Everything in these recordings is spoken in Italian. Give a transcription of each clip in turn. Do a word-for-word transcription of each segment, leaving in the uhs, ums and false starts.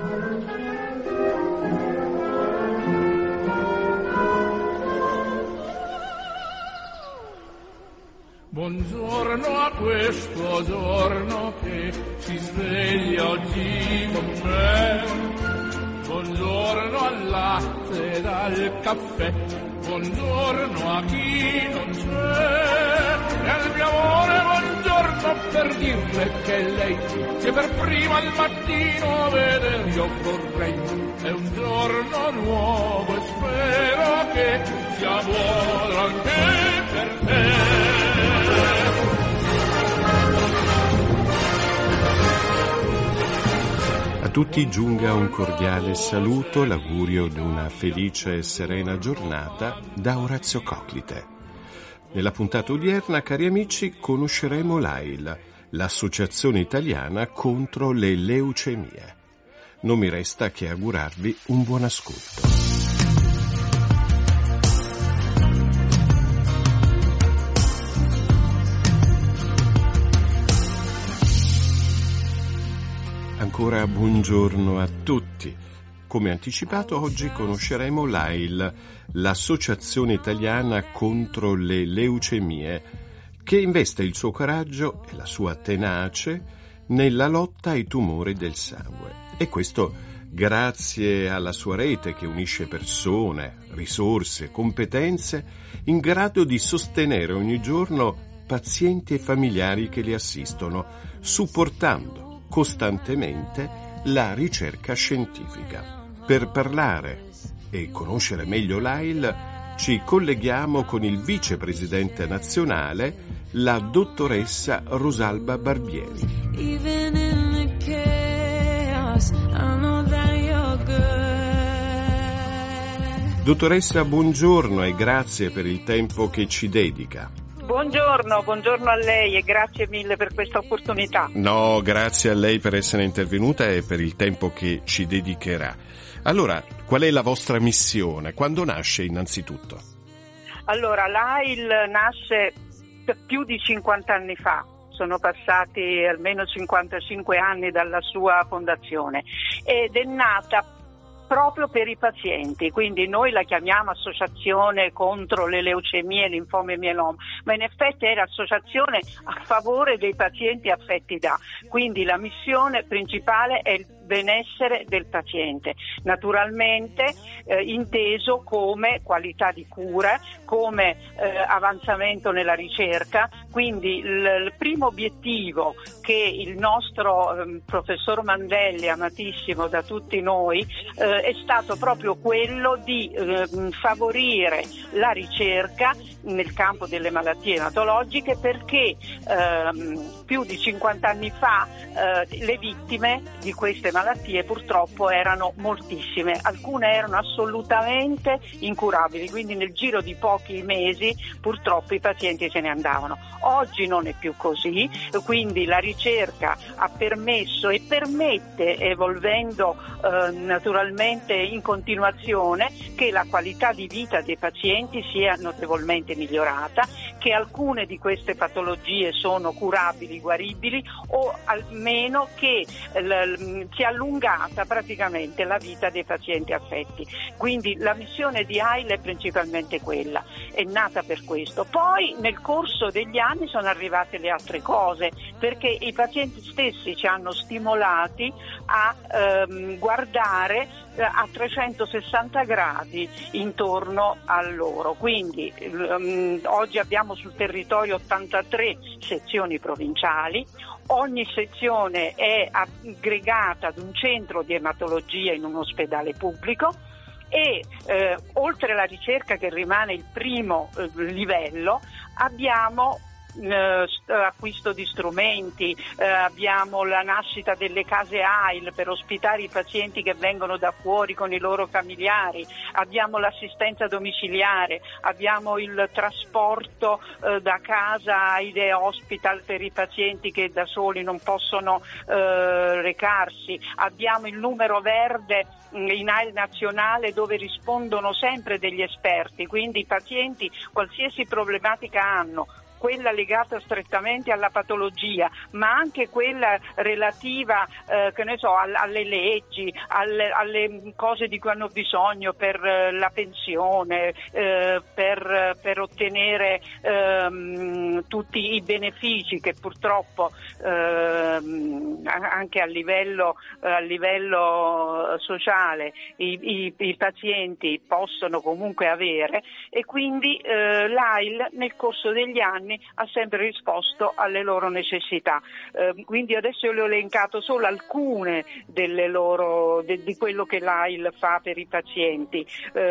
Buongiorno a questo giorno che si sveglia oggi con me. Buongiorno al latte e al caffè. Buongiorno a chi non c'è. E al mio amore buongiorno per dirle che lei che per prima al mattino vedere io vorrei. È un giorno nuovo e spero che sia buono anche per te. A tutti giunga un cordiale saluto, l'augurio di una felice e serena giornata da Orazio Coclite. Nella puntata odierna, cari amici, conosceremo l'A I L, l'Associazione Italiana contro le Leucemie. Non mi resta che augurarvi un buon ascolto. Ancora buongiorno a tutti. Come anticipato, oggi conosceremo l'A I L, l'Associazione Italiana contro le Leucemie, che investe il suo coraggio e la sua tenace nella lotta ai tumori del sangue. E questo grazie alla sua rete che unisce persone, risorse, competenze in grado di sostenere ogni giorno pazienti e familiari che li assistono, supportando costantemente la ricerca scientifica. Per parlare e conoscere meglio l'A I L ci colleghiamo con il vicepresidente nazionale, la dottoressa Rosalba Barbieri. Dottoressa, buongiorno e grazie per il tempo che ci dedica. Buongiorno, buongiorno a lei e grazie mille per questa opportunità. No, grazie a lei per essere intervenuta e per il tempo che ci dedicherà. Allora, qual è la vostra missione? Quando nasce innanzitutto? Allora, l'A I L nasce più di cinquanta anni fa. Sono passati almeno cinquantacinque anni dalla sua fondazione ed è nata proprio per i pazienti, quindi noi la chiamiamo Associazione contro le Leucemie, linfomi e mieloma, ma in effetti era associazione a favore dei pazienti affetti da, quindi la missione principale è il benessere del paziente, naturalmente eh, inteso come qualità di cura, come eh, avanzamento nella ricerca, quindi il, il primo obiettivo che il nostro eh, professor Mandelli, amatissimo da tutti noi, eh, è stato proprio quello di eh, favorire la ricerca nel campo delle malattie ematologiche, perché ehm, più di cinquanta anni fa eh, le vittime di queste malattie purtroppo erano moltissime, alcune erano assolutamente incurabili, quindi nel giro di pochi mesi purtroppo i pazienti se ne andavano. Oggi non è più così, quindi la ricerca ha permesso e permette, evolvendo eh, naturalmente in continuazione, che la qualità di vita dei pazienti sia notevolmente migliorata, che alcune di queste patologie sono curabili, guaribili, o almeno che l- sia allungata praticamente la vita dei pazienti affetti. Quindi la missione di A I L è principalmente quella, è nata per questo. Poi nel corso degli anni sono arrivate le altre cose, perché i pazienti stessi ci hanno stimolati a ehm, guardare eh, a trecentosessanta gradi intorno a loro. Quindi ehm, oggi abbiamo sul territorio ottantatré sezioni provinciali, ogni sezione è aggregata ad un centro di ematologia in un ospedale pubblico e eh, oltre alla ricerca, che rimane il primo eh, livello, abbiamo Uh, acquisto di strumenti, uh, abbiamo la nascita delle case A I L per ospitare i pazienti che vengono da fuori con i loro familiari, abbiamo l'assistenza domiciliare, abbiamo il trasporto uh, da casa ai day hospital per i pazienti che da soli non possono uh, recarsi, abbiamo il numero verde in A I L nazionale dove rispondono sempre degli esperti, quindi i pazienti qualsiasi problematica hanno, quella legata strettamente alla patologia, ma anche quella relativa eh, che ne so, alle leggi, alle, alle cose di cui hanno bisogno per eh, la pensione, eh, per, per ottenere ehm, tutti i benefici che purtroppo ehm, anche a livello, a livello sociale i, i, i pazienti possono comunque avere, e quindi eh, l'A I L nel corso degli anni ha sempre risposto alle loro necessità. Eh, quindi adesso io le ho elencato solo alcune delle loro, de, di quello che l'A I L fa per i pazienti.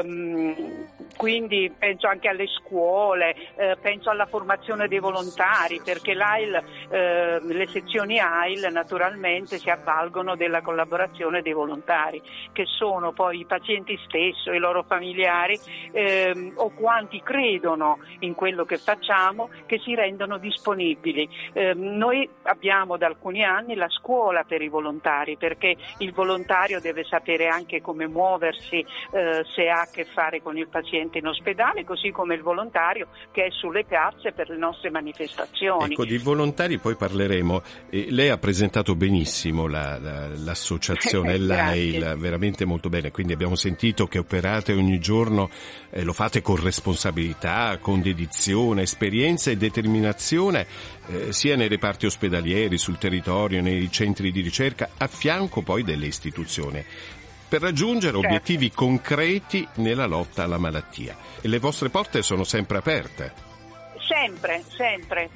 Eh, quindi penso anche alle scuole, eh, penso alla formazione dei volontari, perché l'A I L, eh, le sezioni A I L naturalmente si avvalgono della collaborazione dei volontari, che sono poi i pazienti stessi, i loro familiari, ehm, o quanti credono in quello che facciamo, che si rendono disponibili. Eh, noi abbiamo da alcuni anni la scuola per i volontari, perché il volontario deve sapere anche come muoversi eh, se ha a che fare con il paziente in ospedale, così come il volontario che è sulle piazze per le nostre manifestazioni. Ecco, di volontari poi parleremo. Eh, lei ha presentato benissimo la, la, l'associazione l'A I L, veramente molto bene, quindi abbiamo sentito che operate ogni giorno, eh, lo fate con responsabilità, con dedizione, esperienza e determinazione, eh, sia nei reparti ospedalieri, sul territorio, nei centri di ricerca, a fianco poi delle istituzioni, per raggiungere certo. obiettivi concreti nella lotta alla malattia. E le vostre porte sono sempre aperte. Sempre, sempre.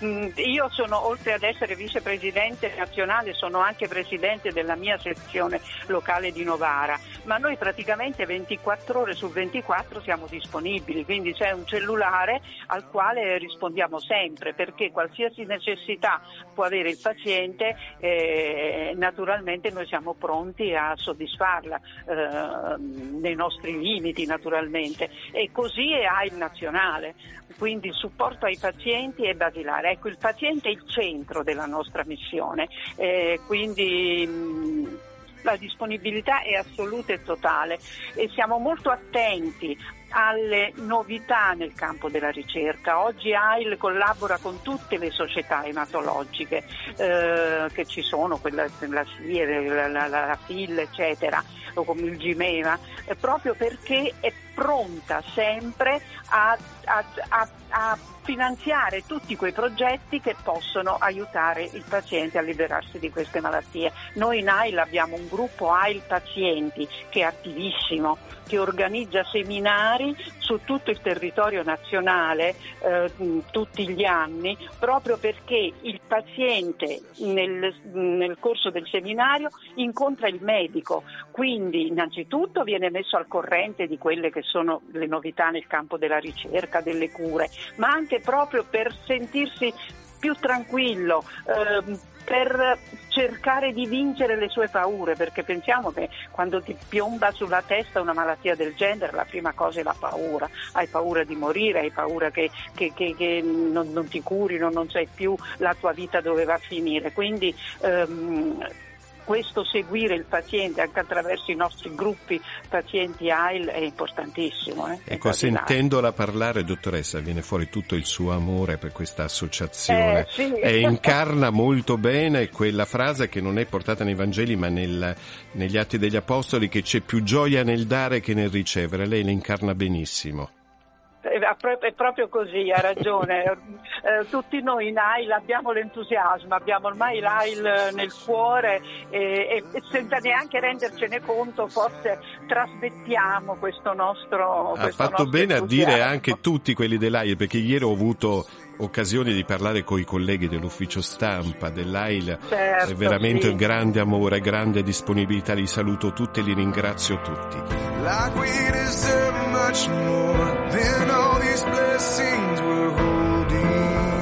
Io sono, oltre ad essere vicepresidente nazionale, sono anche presidente della mia sezione locale di Novara, ma noi praticamente ventiquattro ore su ventiquattro siamo disponibili, quindi c'è un cellulare al quale rispondiamo sempre, perché qualsiasi necessità può avere il paziente, eh, naturalmente noi siamo pronti a soddisfarla eh, nei nostri limiti, naturalmente, e così è A I L nazionale. Quindi il supporto ai pazienti è basilare. Ecco, il paziente è il centro della nostra missione, eh, quindi mh, la disponibilità è assoluta e totale, e siamo molto attenti alle novità nel campo della ricerca. Oggi A I L collabora con tutte le società ematologiche eh, che ci sono, quella, la S I E, la, la, la F I L, eccetera, o come il Gimeva, eh, proprio perché è pronta sempre a, a, a, a finanziare tutti quei progetti che possono aiutare il paziente a liberarsi di queste malattie. Noi in A I L abbiamo un gruppo A I L Pazienti che è attivissimo, che organizza seminari su tutto il territorio nazionale eh, tutti gli anni, proprio perché il paziente nel, nel corso del seminario incontra il medico, quindi innanzitutto viene messo al corrente di quelle che sono le novità nel campo della ricerca, delle cure, ma anche proprio per sentirsi più tranquillo, eh, per cercare di vincere le sue paure, perché pensiamo che quando ti piomba sulla testa una malattia del genere la prima cosa è la paura, hai paura di morire, hai paura che, che, che, che non, non ti curino, non sai più la tua vita dove va a finire, quindi ehm, questo seguire il paziente anche attraverso i nostri gruppi pazienti A I L è importantissimo. Eh? Ecco, sentendola parlare, dottoressa, viene fuori tutto il suo amore per questa associazione, eh, sì. e incarna molto bene quella frase che non è portata nei Vangeli ma nel, negli Atti degli Apostoli, che c'è più gioia nel dare che nel ricevere. Lei la incarna benissimo. È proprio così, ha ragione. Eh, tutti noi in A I L abbiamo l'entusiasmo, abbiamo ormai l'A I L nel cuore e, e senza neanche rendercene conto forse trasmettiamo questo nostro Ha questo fatto nostro bene entusiasmo. A dire anche tutti quelli dell'A I L, perché ieri ho avuto occasione di parlare con i colleghi dell'ufficio stampa dell'A I L. Certo, è veramente sì. grande amore, grande disponibilità, li saluto tutti e li ringrazio tutti. Like we deserve much more than all these blessings we're holding.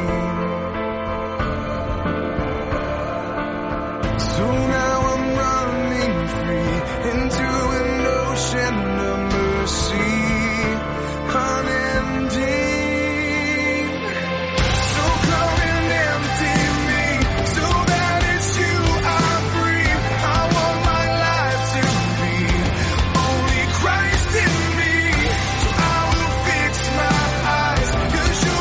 So now I'm running free into an ocean of mercy, unending. So come and empty me so that it's you I breathe. I want my life to be only Christ in me. So I will fix my eyes, 'cause you're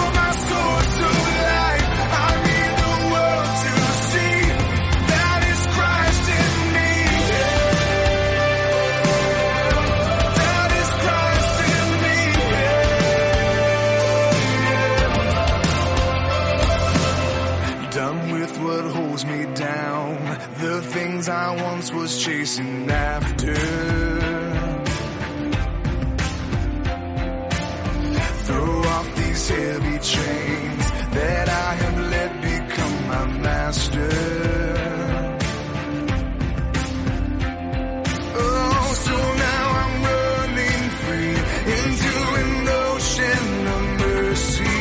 I once was chasing after. Throw off these heavy chains that I have let become my master. Oh, so now I'm running free into an ocean of mercy,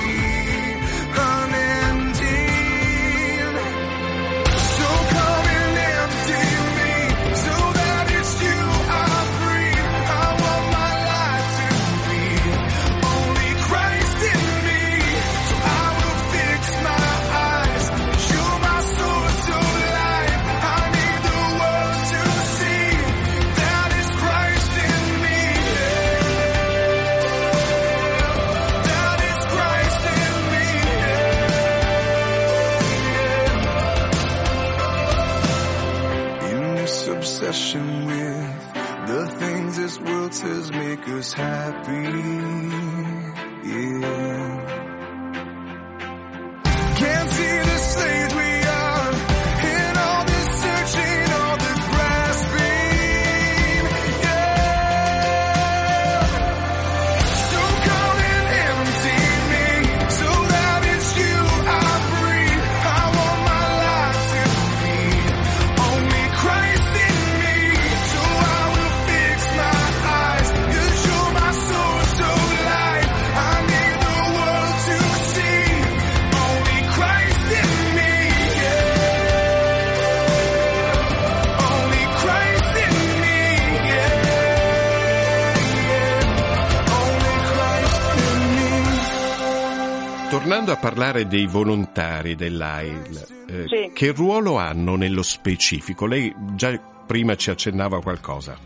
unending. So come and empty me, so that it's you I breathe. I want my life to be only Christ in me. So I will fix my eyes. You're my source of life. I need the world to see that is Christ in me. That is Christ in me. In this obsession with the things this world says make us happy, yeah. Can't see the slaves we are in all this searching, all the grasping, yeah. So come and empty me, so that it's you I breathe. I want my life to be only Christ in me. So I will fix my eyes, 'cause you're my source of life. I need the world to see only Christ in me, yeah. Only Christ in me, yeah, yeah. Only Christ in me. Tornando a parlare dei volontari dell'A I L, eh, Sì. che ruolo hanno nello specifico? Lei già prima ci accennava qualcosa.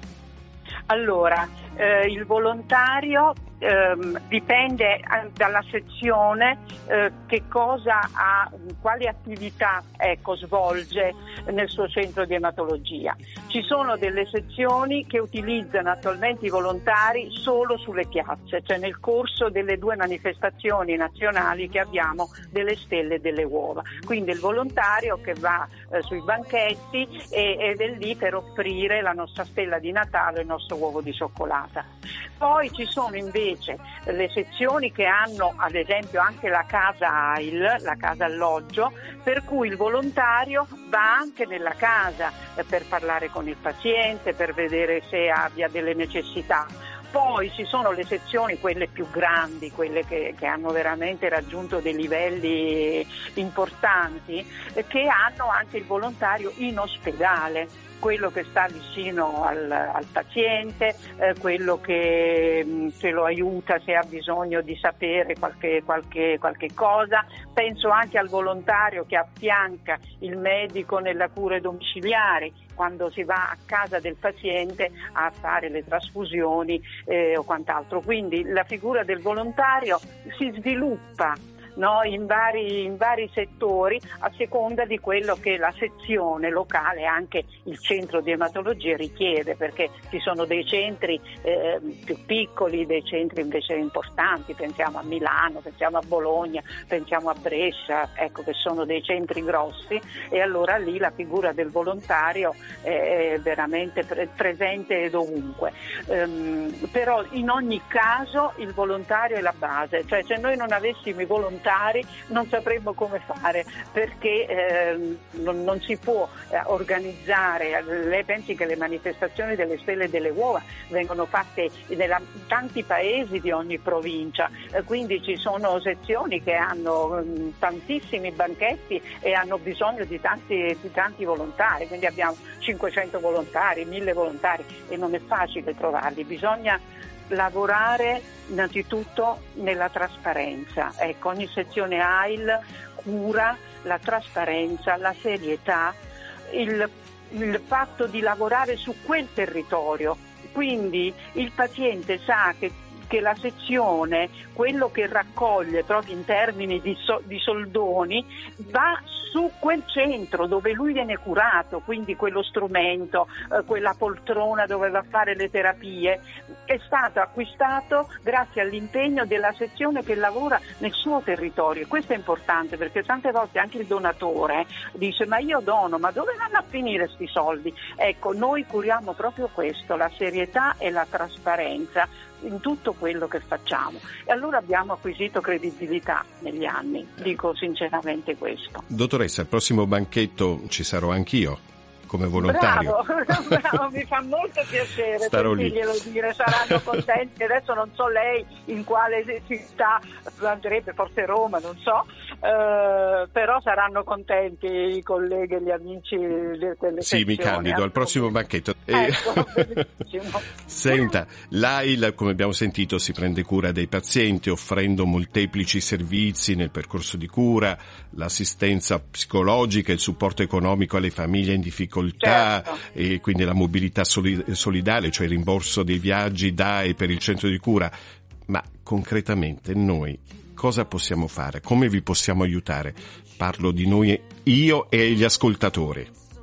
Allora, eh, il volontario ehm, dipende eh, dalla sezione eh, che cosa ha, quali attività ecco, svolge nel suo centro di ematologia. Ci sono delle sezioni che utilizzano attualmente i volontari solo sulle piazze, cioè nel corso delle due manifestazioni nazionali che abbiamo delle stelle e delle uova. Quindi il volontario che va eh, sui banchetti e, ed è lì per offrire la nostra stella di Natale e il nostro uovo di cioccolata. Poi ci sono invece le sezioni che hanno ad esempio anche la casa A I L, la casa alloggio, per cui il volontario va anche nella casa eh, per parlare con il paziente, per vedere se abbia delle necessità. Poi ci sono le sezioni, quelle più grandi, quelle che, che hanno veramente raggiunto dei livelli importanti, eh, che hanno anche il volontario in ospedale, quello che sta vicino al, al paziente, eh, quello che, che lo aiuta se ha bisogno di sapere qualche, qualche, qualche cosa. Penso anche al volontario che affianca il medico nelle cure domiciliari, quando si va a casa del paziente a fare le trasfusioni eh, o quant'altro. Quindi la figura del volontario si sviluppa, no, in vari, in vari settori a seconda di quello che la sezione locale, anche il centro di ematologia richiede, perché ci sono dei centri eh, più piccoli, dei centri invece importanti, pensiamo a Milano, pensiamo a Bologna, pensiamo a Brescia, ecco, che sono dei centri grossi, e allora lì la figura del volontario è veramente pre- presente dovunque. Um, però in ogni caso il volontario è la base, cioè se noi non avessimo i volontari non sapremmo come fare, perché eh, non, non si può eh, organizzare. Lei pensi che le manifestazioni delle stelle e delle uova vengono fatte in tanti paesi di ogni provincia, eh, quindi ci sono sezioni che hanno mh, tantissimi banchetti e hanno bisogno di tanti, di tanti volontari, quindi abbiamo cinquecento volontari, mille volontari, e non è facile trovarli. Bisogna lavorare innanzitutto nella trasparenza. Ecco, ogni sezione A I L cura la trasparenza, la serietà, il, il fatto di lavorare su quel territorio. Quindi il paziente sa che che la sezione, quello che raccoglie proprio in termini di, so, di soldoni, va su quel centro dove lui viene curato, quindi quello strumento, eh, quella poltrona dove va a fare le terapie, è stato acquistato grazie all'impegno della sezione che lavora nel suo territorio. Questo è importante, perché tante volte anche il donatore dice: ma io dono, ma dove vanno a finire questi soldi? Ecco, noi curiamo proprio questo, la serietà e la trasparenza in tutto quello che facciamo, e allora abbiamo acquisito credibilità negli anni, dico sinceramente questo. Dottoressa, al prossimo banchetto ci sarò anch'io come volontario. Bravo, bravo, mi fa molto piacere Starò lì. sentirglielo dire, saranno contenti. Adesso non so lei in quale città andrebbe, forse Roma, non so, eh, però saranno contenti i colleghi e gli amici di quelle Sì, mi candido al prossimo banchetto. Ecco, benissimo. Senta, l'A I L, come abbiamo sentito, si prende cura dei pazienti offrendo molteplici servizi nel percorso di cura, l'assistenza psicologica, il supporto economico alle famiglie in difficoltà, Certo. e quindi la mobilità soli- solidale, cioè il rimborso dei viaggi da e per il centro di cura. Ma concretamente noi cosa possiamo fare? Come vi possiamo aiutare? Parlo di noi, io e gli ascoltatori.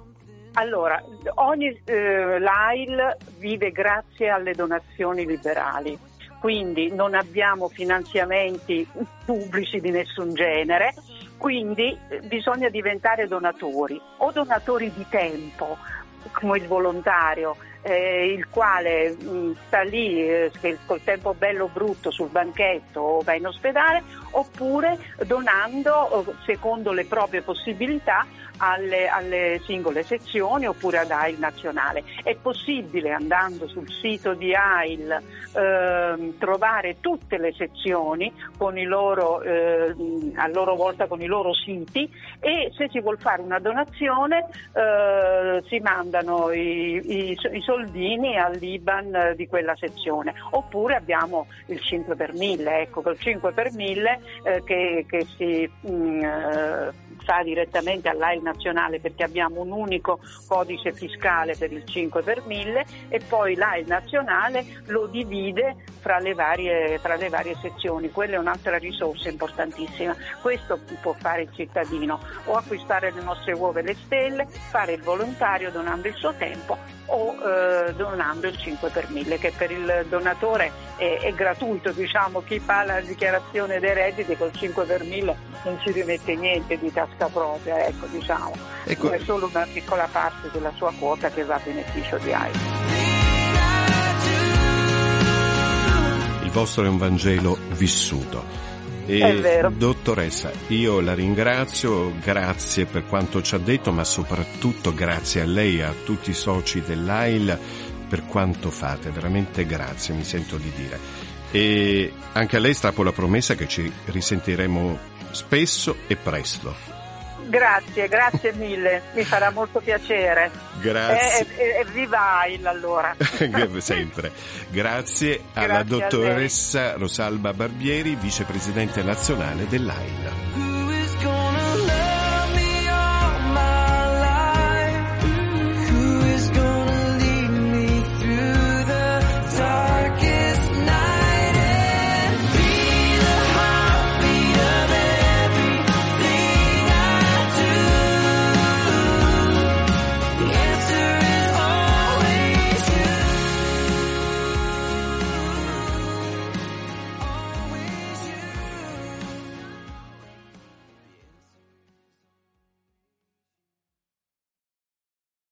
Allora, ogni eh, l'A I L vive grazie alle donazioni liberali, quindi non abbiamo finanziamenti pubblici di nessun genere, quindi eh, bisogna diventare donatori, o donatori di tempo, come il volontario, eh, il quale mh, sta lì eh, col tempo bello o brutto sul banchetto o va in ospedale, oppure donando eh, secondo le proprie possibilità alle, alle singole sezioni oppure ad A I L nazionale. È possibile, andando sul sito di A I L, eh, trovare tutte le sezioni con i loro, eh, a loro volta con i loro siti, e se si vuol fare una donazione eh, si mandano i, i, i soldini all'I B A N di quella sezione, oppure abbiamo il cinque per mille, ecco, col cinque per mille eh, che, che si mh, eh, fa direttamente all'A I L nazionale, perché abbiamo un unico codice fiscale per il cinque per mille, e poi l'A I L nazionale lo divide fra le varie, fra le varie sezioni. Quella è un'altra risorsa importantissima. Questo può fare il cittadino: o acquistare le nostre uova e le stelle, fare il volontario donando il suo tempo, o eh, donando il cinque per mille, che per il donatore è, è gratuito, diciamo. Chi fa la dichiarazione dei redditi col cinque per mille non ci rimette niente di tasca propria, ecco, diciamo. Ecco. È solo una piccola parte della sua quota che va a beneficio di A I L. Il vostro è un Vangelo vissuto. E È vero. Dottoressa, io la ringrazio, grazie per quanto ci ha detto, ma soprattutto grazie a lei e a tutti i soci dell'A I L per quanto fate, veramente grazie, mi sento di dire. E anche a lei strappo la promessa che ci risentiremo spesso e presto. Grazie, grazie mille, mi farà molto piacere. Grazie. E, e, e viva A I L allora. Sempre. Grazie alla Grazie a dottoressa Rosalba Barbieri, vicepresidente nazionale dell'A I L.